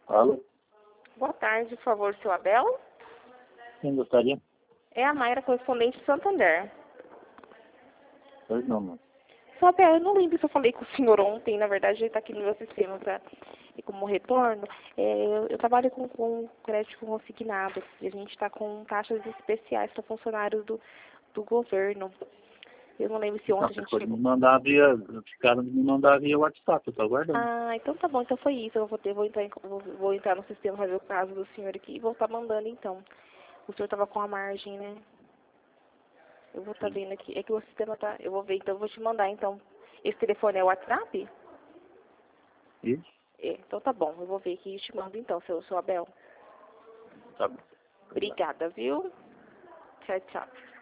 Alô? Boa tarde, por favor, seu Abel. Quem gostaria? É a Mayra, correspondente de Santander. Pois não, mano. Seu Abel, eu não lembro se eu falei com o senhor ontem, na verdade ele está aqui no meu sistema e como retorno. Eu trabalho com crédito consignado e a gente está com taxas especiais para funcionários do governo. Eu não lembro se ontem a gente Pode chegou. me mandar via... Ficaram de me mandar via WhatsApp, eu tô aguardando. Ah, então tá bom, então foi isso. Eu vou entrar no sistema para ver o caso do senhor aqui e vou estar mandando então. O senhor estava com a margem, né? Eu vou estar vendo aqui. É que o sistema tá. Eu vou ver, então eu vou te mandar então. Esse telefone é o WhatsApp? Isso? É, então tá bom. Eu vou ver aqui e te mando então, seu Abel. Tá bom. Obrigada, viu? Tchau, tchau.